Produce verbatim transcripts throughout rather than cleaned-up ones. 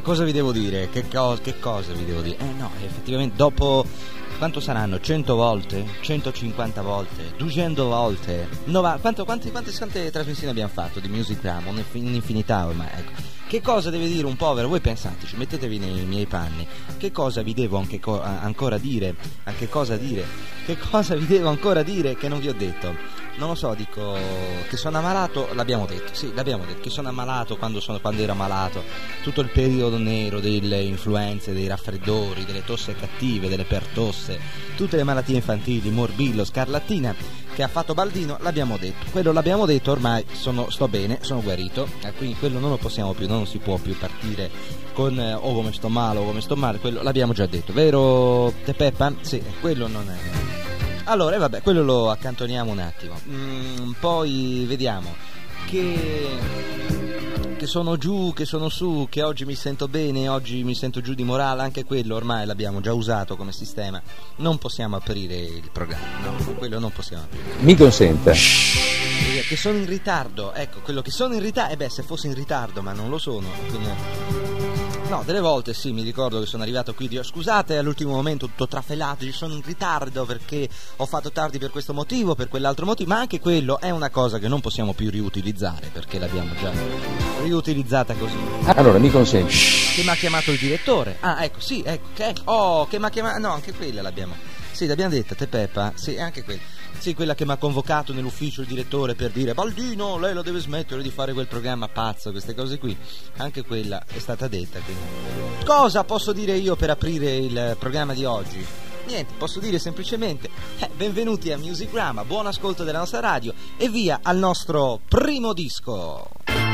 cosa vi devo dire? Che, co- che cosa vi devo dire? Eh no, effettivamente dopo quanto saranno? cento volte? centocinquanta volte? duecento volte? nova, quanto, quante, quante, quante trasmissioni abbiamo fatto di Musicgram? Un'infinità ormai, ecco. Che cosa deve dire un povero? Voi pensateci, mettetevi nei miei panni. Che cosa vi devo anche co- ancora dire? A che cosa dire? Che cosa vi devo ancora dire che non vi ho detto? Non lo so, dico che sono ammalato, l'abbiamo detto, sì, l'abbiamo detto, che sono ammalato quando, sono, quando ero ammalato, tutto il periodo nero delle influenze, dei raffreddori, delle tosse cattive, delle pertosse, tutte le malattie infantili, morbillo, scarlattina, che ha fatto Baldino, l'abbiamo detto, quello l'abbiamo detto, ormai sono, sto bene, sono guarito, eh, quindi quello non lo possiamo più, non si può più partire con eh, oh come sto male, oh come sto male, quello l'abbiamo già detto, vero Te Peppa? Sì, quello non è... Allora, eh, vabbè, quello lo accantoniamo un attimo. Mm, poi vediamo che, che sono giù, che sono su, che oggi mi sento bene, oggi mi sento giù di morale, anche quello ormai l'abbiamo già usato come sistema. Non possiamo aprire il programma, no, quello non possiamo aprire. Mi consenta. Che sono in ritardo, ecco, quello che sono in ritardo, e eh beh, se fossi in ritardo, ma non lo sono, quindi... No, delle volte sì, mi ricordo che sono arrivato qui e dico scusate all'ultimo momento tutto trafelato, sono in ritardo perché ho fatto tardi per questo motivo, per quell'altro motivo, ma anche quello è una cosa che non possiamo più riutilizzare perché l'abbiamo già riutilizzata così. Allora, mi consenti. Che mi ha chiamato il direttore. Ah, ecco, sì, ecco, che, oh, che mi ha chiamato, no, anche quella l'abbiamo, sì, l'abbiamo detta, Te Peppa, sì, anche quella. Sì, quella che mi ha convocato nell'ufficio il direttore per dire Baldino, lei la deve smettere di fare quel programma pazzo, queste cose qui. Anche quella è stata detta. Quindi. Cosa posso dire io per aprire il programma di oggi? Niente, posso dire semplicemente eh, benvenuti a Musicgram, buon ascolto della nostra radio e via al nostro primo disco.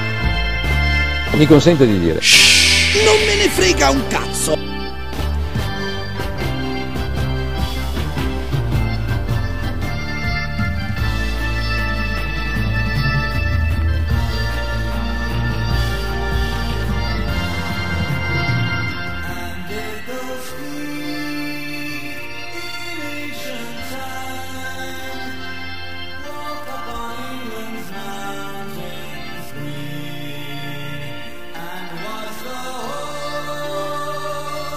Mi consente di dire non me ne frega un cazzo. And was the whole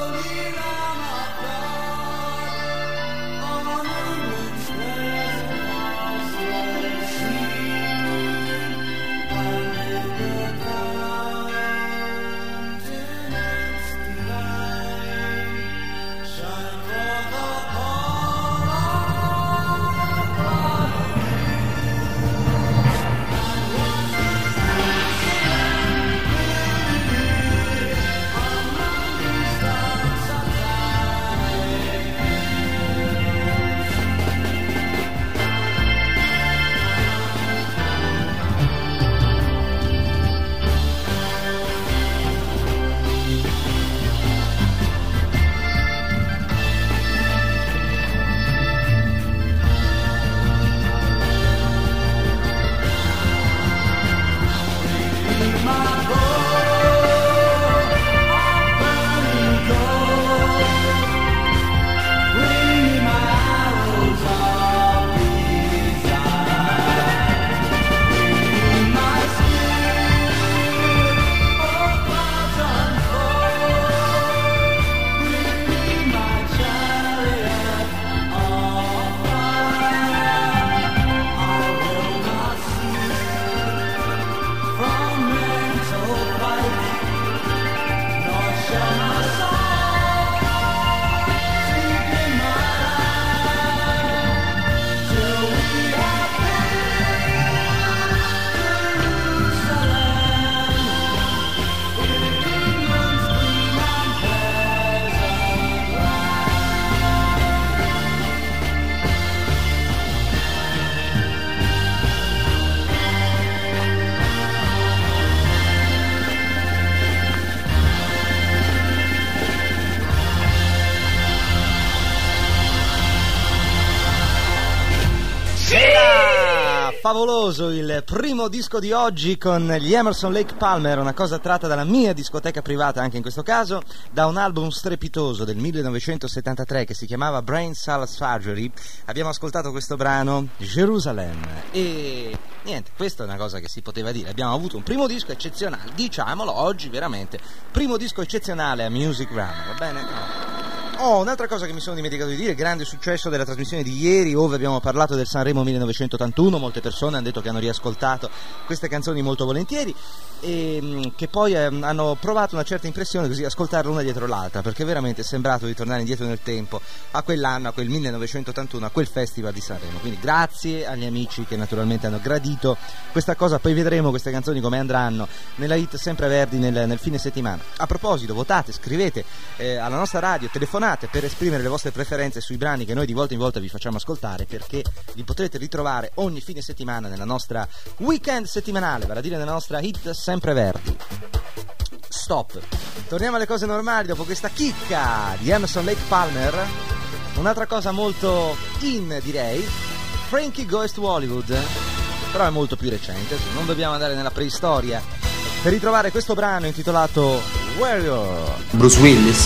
Favoloso il primo disco di oggi con gli Emerson Lake Palmer, una cosa tratta dalla mia discoteca privata anche in questo caso, da un album strepitoso del millenovecentosettantatré che si chiamava Brain Salad Surgery. Abbiamo ascoltato questo brano, Jerusalem, e niente, questa è una cosa che si poteva dire. Abbiamo avuto un primo disco eccezionale, diciamolo oggi veramente, primo disco eccezionale a Music Rama, va bene? No. Oh, un'altra cosa che mi sono dimenticato di dire, grande successo della trasmissione di ieri, ove abbiamo parlato del Sanremo millenovecentottantuno, molte persone hanno detto che hanno riascoltato queste canzoni molto volentieri e che poi eh, hanno provato una certa impressione così ascoltarle una dietro l'altra, perché veramente è sembrato di tornare indietro nel tempo a quell'anno, a quel millenovecentottantuno, a quel festival di Sanremo. Quindi grazie agli amici che naturalmente hanno gradito questa cosa, poi vedremo queste canzoni come andranno nella hit Sempreverdi nel, nel fine settimana. A proposito, votate, scrivete eh, alla nostra radio, telefonate per esprimere le vostre preferenze sui brani che noi di volta in volta vi facciamo ascoltare, perché li potrete ritrovare ogni fine settimana nella nostra weekend settimanale, vale a dire nella nostra hit Sempreverdi. Stop, torniamo alle cose normali dopo questa chicca di Emerson Lake Palmer. Un'altra cosa molto in, direi, Frankie Goes to Hollywood, però è molto più recente, non dobbiamo andare nella preistoria per ritrovare questo brano intitolato Warrior. Bruce Willis.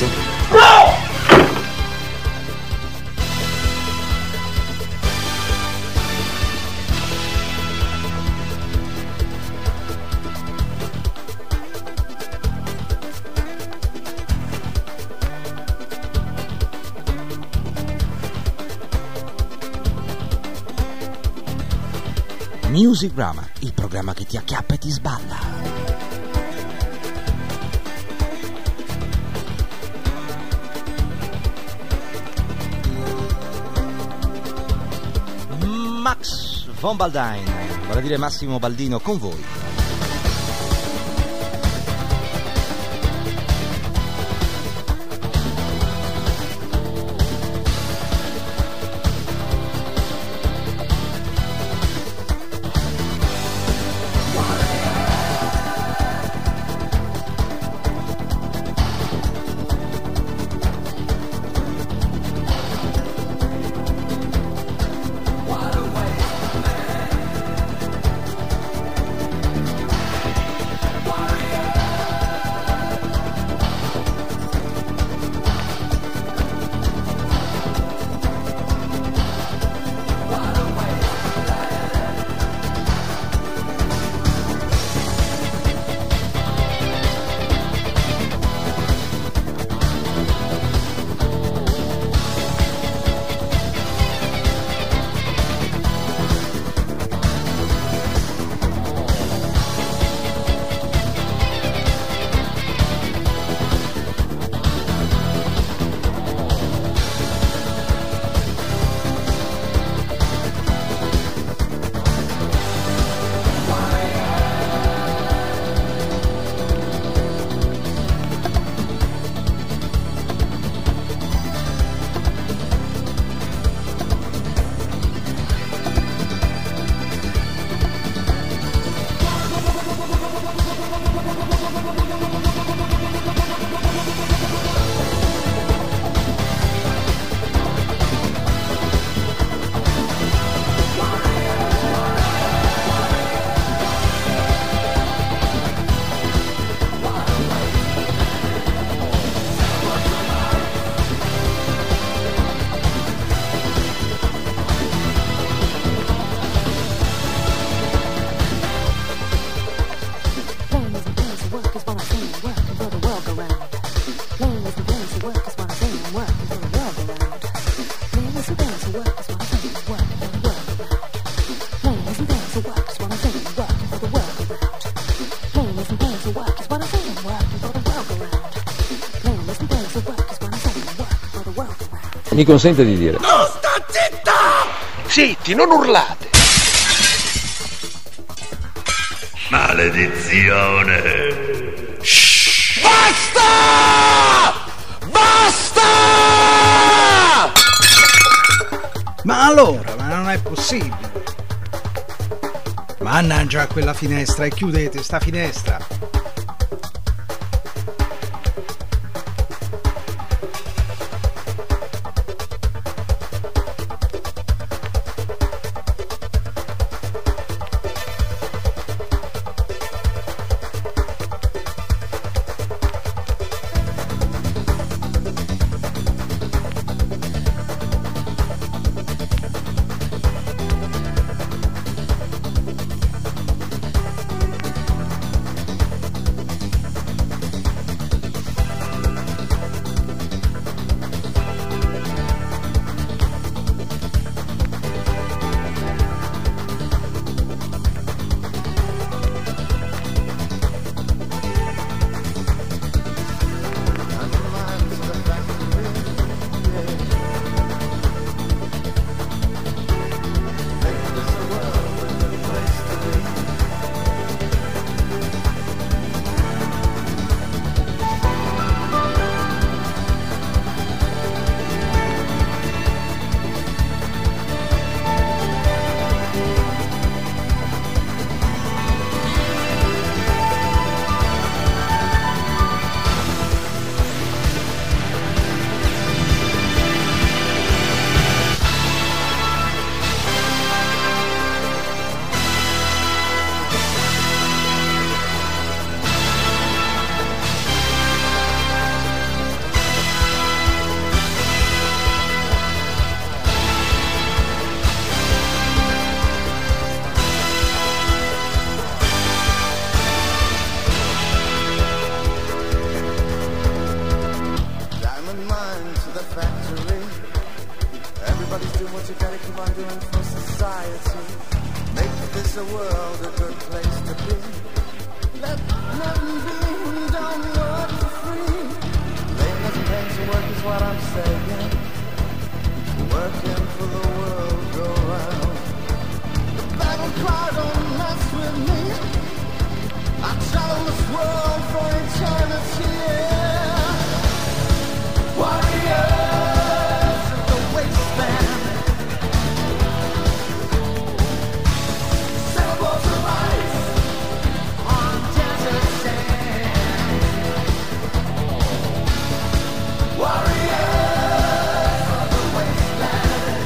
Music Rama, il programma che ti acchiappa e ti sballa. Max von Baldine, vale a dire Massimo Baldino con voi. Mi consente di dire. No, sta zitta! Zitti, non urlate! Maledizione! Shh! Basta! Basta! Ma allora, ma non è possibile. Mannaggia quella finestra e chiudete sta finestra. you gotta keep on doing for society. Make this a world a good place to be. Let nothing be, we don't work for free. Labor doesn't pay to work is what I'm saying. Working for the world go round. The battle cry don't mess with me. I travel this world for eternity. Warriors of the wasteland, sailboats of ice on desert sand. Warriors of the wasteland,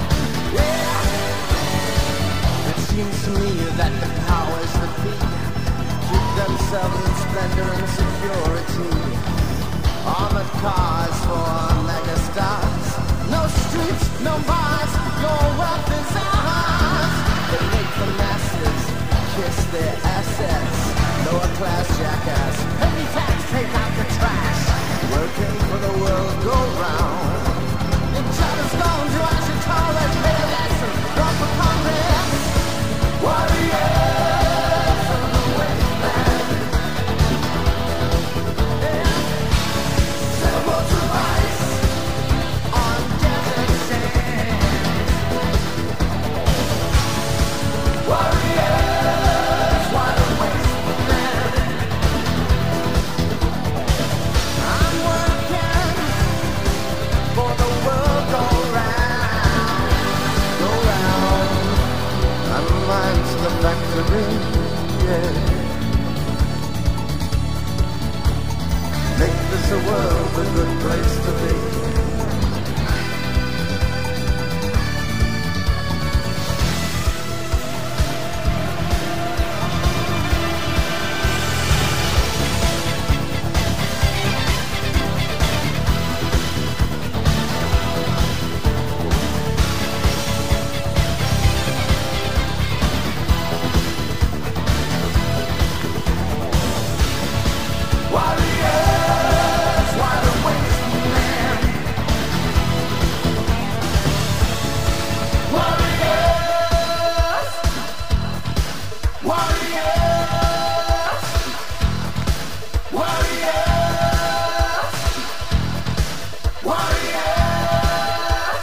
yeah. It seems to me that the powers that be keep themselves in splendor and security. Armored cars for megastars. No streets, no bars. Your wealth is ours. They make the masses kiss their assets. Lower class jackass. Heavy tax, take out the trash. Working for the world go round. In China's gone to I should tolerate pay lesson. Run for Congress. Warriors of the wasteland. Sailboats of ice on desert sand. Warriors, wide awake man. I'm working for the world go round, go round. I'm mine to the factory, yeah. Make this a world a good place to be. Warriors, wide awake man. Warriors, warriors, warriors, warriors,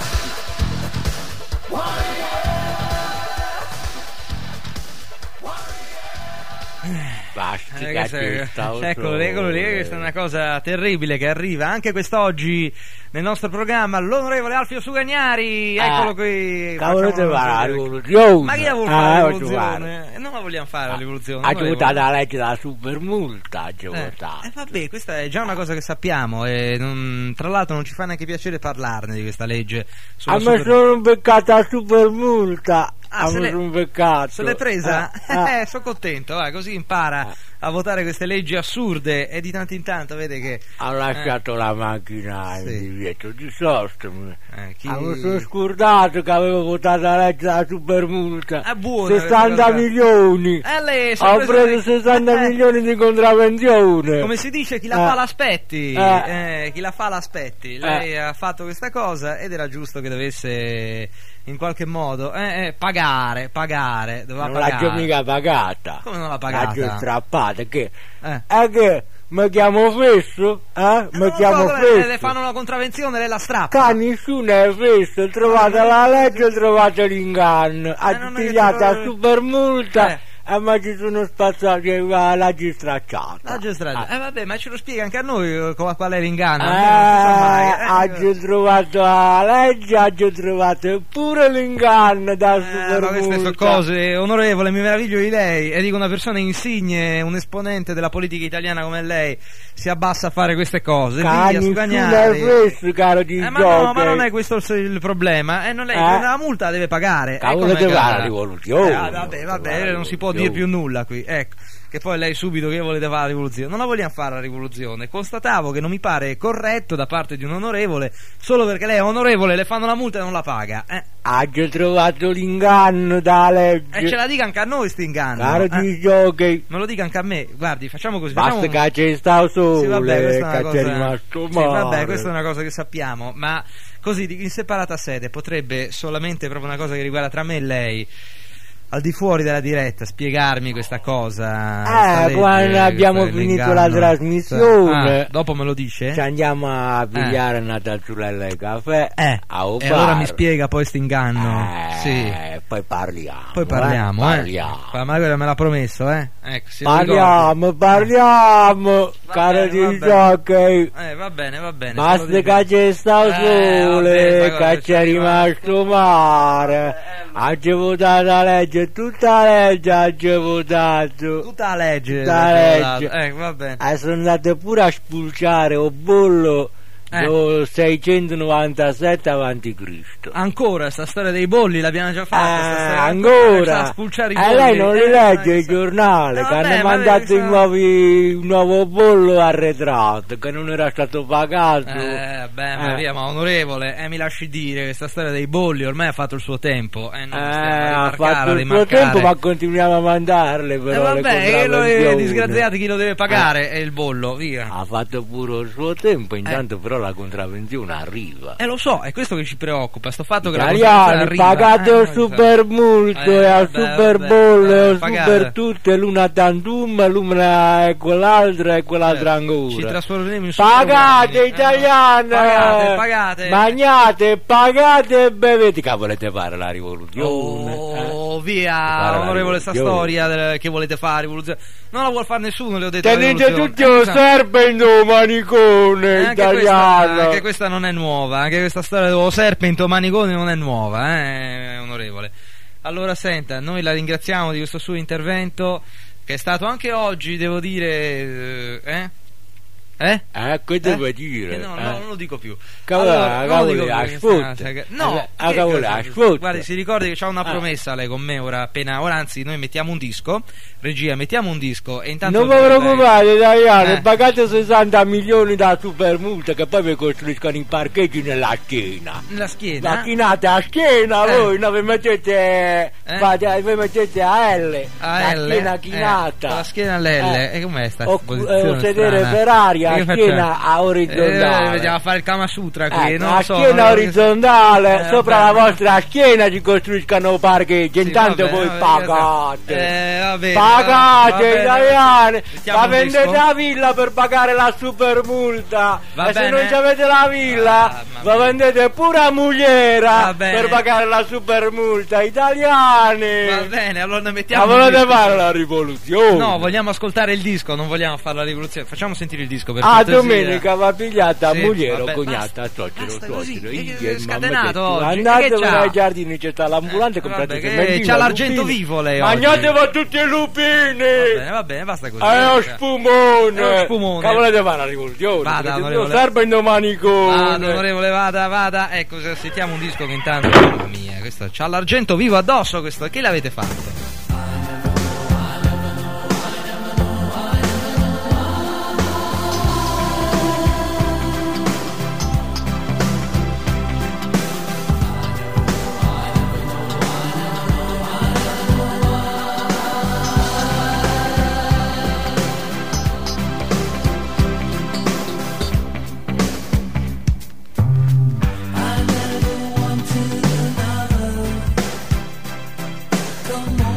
warriors. Basta, Eh, questo è- cazzo, eccolo lì, eccolo lì, questa è una cosa terribile che arriva anche quest'oggi nel nostro programma, l'onorevole Alfio Sugagnari, eccolo qui. Cavolo, facciamo te va la una- rivoluzione. Ma chi la vuole Ah, fare la la rivoluzione? Eh, non la vogliamo fare la rivoluzione. Ha onorevole. votato la legge della supermulta, ha Eh, votato. eh, vabbè, questa è già una cosa che sappiamo e non- tra l'altro non ci fa neanche piacere parlarne di questa legge sulla Ha messo super- un peccato la supermulta. Ah, ha se messo l'è- un peccato. Se l'hai presa? Ah, Eh, sono contento, vai, così impara a votare queste leggi assurde e di tanto in tanto vede che ha lasciato la macchina in Sì. divieto di sosta. eh, chi... Ah, mi sono scordato che avevo votato la legge della supermulta. Ah, buono, sessanta avete milioni. Eh, lei si è Ho preso preso dei- sessanta Eh, milioni di contravvenzione. come si dice, chi la Eh. fa l'aspetti. Eh. Eh, chi la fa l'aspetti. Lei ha fatto questa cosa ed era giusto che dovesse in qualche modo eh, eh, pagare, pagare, doveva Non l'ha pagare. mica pagata. Come non l'ha L'ha pagata? già strappata. Che? Eh. È che mi chiamo Fesso? Eh? Eh, Mi non lo chiamo so, le, Fesso. le fanno una contravvenzione, lei la strappa. Ca nessuno è Fesso. Trovate la legge, trovate l'inganno. Ha Eh, non è che pigliato trovo- la supermulta. Eh. E ma ci sono spazzati la legge stracciata. La giustrata. Ah. Eh vabbè, ma ce lo spiega anche a noi eh, qual qual è l'inganno. almeno non si sa mai. Eh, Eh, oggi ho trovato la legge, oggi ho trovato pure l'inganno da Eh, ma queste sono supermulta. cose, onorevole, mi meraviglio di lei e dico una persona insigne, un esponente della politica italiana come lei si abbassa a fare queste cose. Via, Cani, tu Sugagnari. l'hai fesso, caro di Eh, ma no, ma non è questo il, il problema. Eh, non è, Eh? la multa la deve pagare. Eh, Cavolo, com'è te che va la- la rivoluzione. Eh, vabbè, vabbè, Te va la non si può rivoluzione. dire più nulla qui. Ecco. che poi lei subito che volete fare la rivoluzione. Non la vogliamo fare la rivoluzione. Constatavo che non mi pare corretto da parte di un onorevole, solo perché lei è onorevole, le fanno la multa e non la paga. Eh. Ha già trovato l'inganno da legge. E ce la dica anche a noi sti inganni. Guarda, eh. giochi. Me lo dica anche a me. Guardi, facciamo così. Basta facciamo... che c'è stato solo, sì, vabbè, questa è una che cosa... c'è rimasto sì, male. vabbè, questa è una cosa che sappiamo, ma così in separata sede potrebbe solamente proprio una cosa che riguarda tra me e lei, al di fuori della diretta, spiegarmi questa cosa. Eh, quando abbiamo finito la trasmissione, ah, dopo me lo dice? Ci andiamo a pigliare eh. una tazzulella di caffè. Eh. A e allora mi spiega poi st'inganno. Eh, sì. Poi parliamo. Poi parliamo, eh. eh. Parliamo. Ma quello me l'ha promesso, eh. Ecco, parliamo, parliamo, caro di giochi. Eh, va bene, va bene. Basta che c'è stato sole, che c'è rimasto mare. Ha votato la legge, tutta la legge ha votato. Tutta la legge. Tutta la legge. Eh, va bene. E sono andato pure a spulciare o bollo eh. seicentonovantasette avanti Cristo. Ancora sta storia dei bolli l'abbiamo già fatta. Eh, ancora. A spulciare i e bolli. lei non li eh, legge il giornale, no, che vabbè, hanno mandato i nuovi, un nuovo bollo arretrato che non era stato pagato. Eh, beh, ma eh. via, ma onorevole, eh, mi lasci dire, questa storia dei bolli ormai ha fatto il suo tempo. Eh, non eh ha fatto il suo tempo, ma continuiamo a mandarle però. Eh, vabbè, che lo è disgraziati, chi lo deve pagare? È il bollo, via. Ha fatto pure il suo tempo, intanto eh. però la contravvenzione arriva. Eh, lo so, è questo che ci preoccupa, sto fatto che Italiani, la contravvenzione arriva. Pagate eh, il super multo eh, e al vabbè, super vabbè, bollo e eh, al pagate. super tutte, l'una tantum, l'una e quell'altra e quell'altra eh, ancora. Ci trasformeremo in pagate italiani, pagate, pagate. Mangiate, pagate e bevete. Che volete fare la rivoluzione? Oh, eh. via, onorevole, sta storia del, che volete fare rivoluzione. Non la vuol fare nessuno, le ho detto. Tenete tutti lo serpente manicone eh, italiano. Questa, anche questa non è nuova, anche questa storia dello serpente manicone non è nuova, eh, onorevole. Allora senta, noi la ringraziamo di questo suo intervento, che è stato anche oggi, devo dire, eh? Eh? Eh, che devo eh? dire? Eh no, no, eh? non lo dico più. Cavolo, allora, cavolo, ascolta. No, eh, cavolo, ascolta. Guardi, si ricordi che c'ha una promessa lei con me ora appena, ora anzi noi mettiamo un disco, regia, mettiamo un disco e intanto non vi preoccupate, italiano, eh. pagate sessanta milioni da super multa che poi vi costruiscono i parcheggi nella schiena. Nella schiena? La chinate a schiena eh. voi, no, vi mettete eh? fate, vi mettete a L, a la L, schiena chinata. Eh, la schiena all'L, eh. e com'è sta o, posizione o sedere per aria. A schiena a orizzontale, eh, vediamo a fare il Kama Sutra qui, eh, non a so, schiena non orizzontale, eh, sopra vabbè. la vostra schiena ci costruiscono parcheggi, sì, intanto vabbè, voi vabbè, pagate, eh, vabbè, pagate vabbè, italiani, ma vendete disco? la villa per pagare la super multa, va e bene. se non avete la villa, ah, va vendete pure a Mugliera per pagare la super multa, italiani. Va bene, allora ne mettiamo. Ma volete fare la rivoluzione? No, vogliamo ascoltare il disco, non vogliamo fare la rivoluzione. Facciamo sentire il disco per ah, cortesia. domenica va pigliata sì, a Mugliero, vabbè, cognata, basta, suocero, basta suocero, così, io è scatenato oggi. andate ai giardini, c'è sta l'ambulante, eh, comprate vabbè, sementina, c'ha l'argento lupini. vivo lei Mangiate voi tutti i lupini. Va bene, va bene, basta così. È lo spumone. È lo spumone. Che volete fare la rivoluzione? Vada, onorevole. Serve in manicone. Vada, onorevole, vada, vada. Ecco, se sentiamo un disco che intanto, mamma mia, questo c'ha l'argento vivo addosso, questo. Che l'avete fatto? Come on.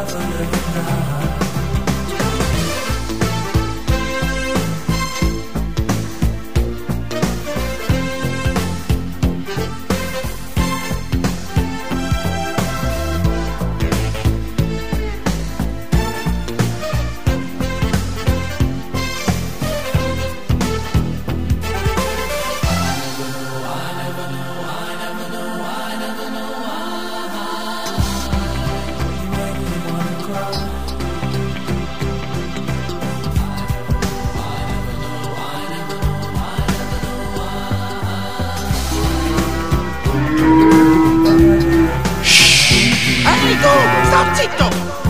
Sta zitto!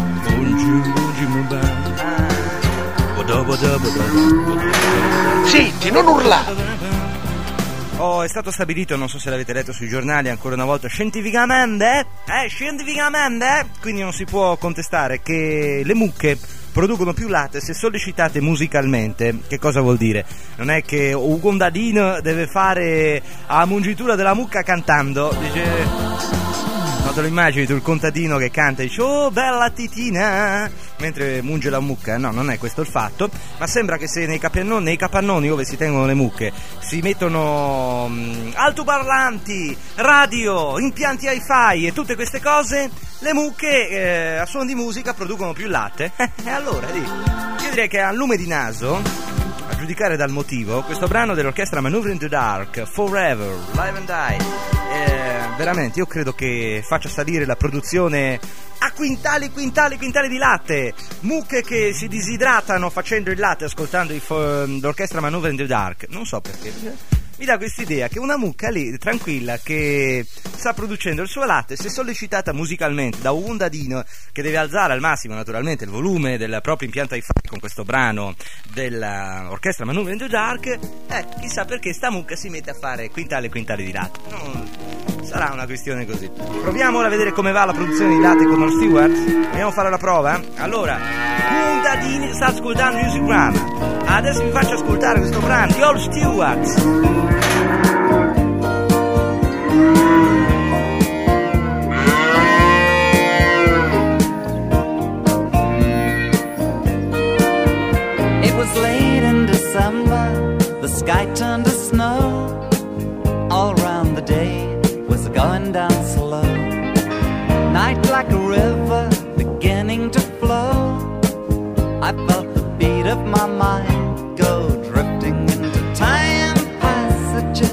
Zitti, non urlate! Oh, è stato stabilito, non so se l'avete letto sui giornali, ancora una volta, scientificamente, eh, scientificamente, quindi non si può contestare che le mucche producono più latte se sollecitate musicalmente. Che cosa vuol dire? Non è che un contadino deve fare la mungitura della mucca cantando, dice... No, te lo immagini tu il contadino che canta e dice oh bella titina mentre munge la mucca? No, non è questo il fatto, ma sembra che se nei capannoni, nei capannoni dove si tengono le mucche si mettono mh, altoparlanti, radio, impianti hi-fi e tutte queste cose, le mucche eh, a suono di musica producono più latte. E allora, di, io direi che a lume di naso, a giudicare dal motivo, questo brano dell'orchestra Maneuver in the Dark, Forever, Live and Die, eh, veramente io credo che faccia salire la produzione a quintali, quintali, quintali di latte. Mucche che si disidratano facendo il latte ascoltando i fo- l'orchestra Maneuver in the Dark. Non so perché mi dà quest'idea che una mucca lì tranquilla che sta producendo il suo latte, se sollecitata musicalmente da un contadino che deve alzare al massimo naturalmente il volume del proprio impianto hi-fi con questo brano dell'orchestra Maneuver in the Dark, eh, chissà perché sta mucca si mette a fare quintali e quintali di latte. Non sarà una questione così. Proviamo ora a vedere come va la produzione di latte con All Stewart. Vogliamo fare la prova? Allora, contadini, sta ascoltando Music Gram. Adesso vi faccio ascoltare questo brano di All Stewart. It was late in December, the sky turned to snow. All around the day was going down slow. Night like a river beginning to flow. I felt the beat of my mind go drifting into time passages.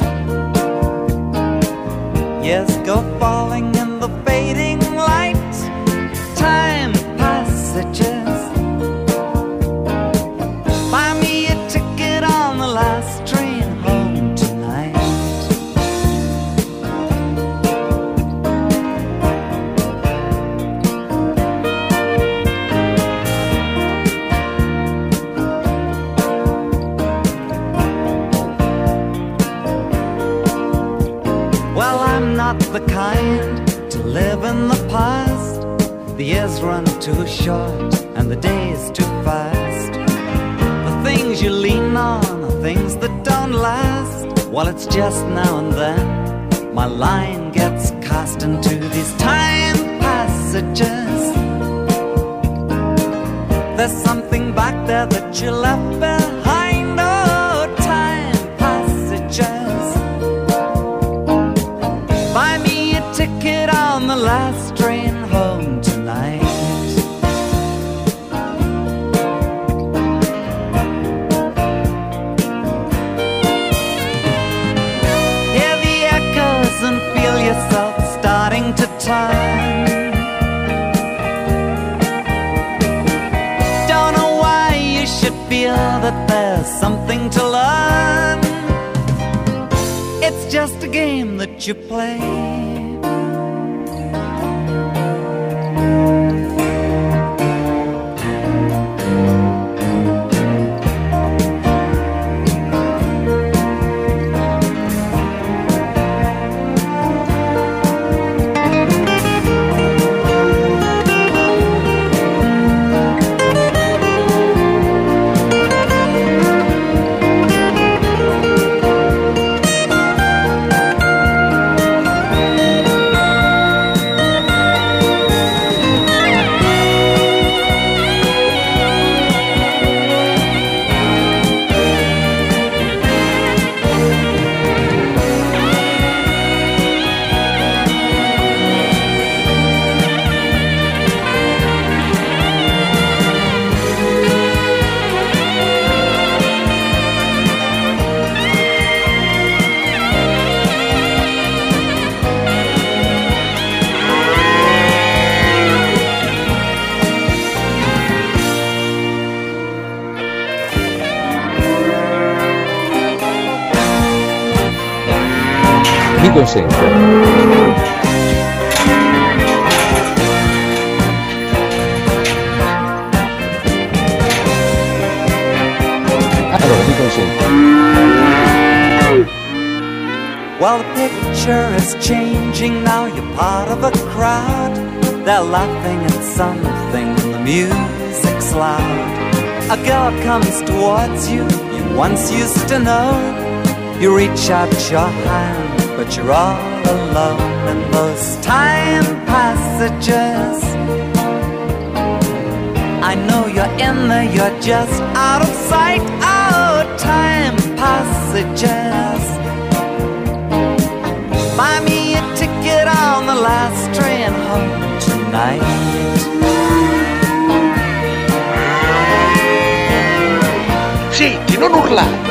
Yes, go falling in the fading light. Time passages. Buy me a ticket on the last train home tonight. Well, I'm not the kind to live in the past. The years run too short and the days too fast. The things you lean on are things that don't last. Well, it's just now and then my line gets cast into these time passages. There's something back there that you left behind. Oh, time passages. Buy me a ticket on the last train home tonight. Hear the echoes and feel yourself starting to turn. Don't know why you should feel that there's something to learn. It's just a game that you play. consente. Allora, mi consente. Well, the picture is changing now, you're part of a crowd. They're laughing at something, the music's loud. A girl comes towards you, you once used to know. You reach out your hand, but you're all alone in those time passages. I know you're in there, you're just out of sight. Oh, time passages. Buy me a ticket on the last train home tonight. Zitti, non urlare!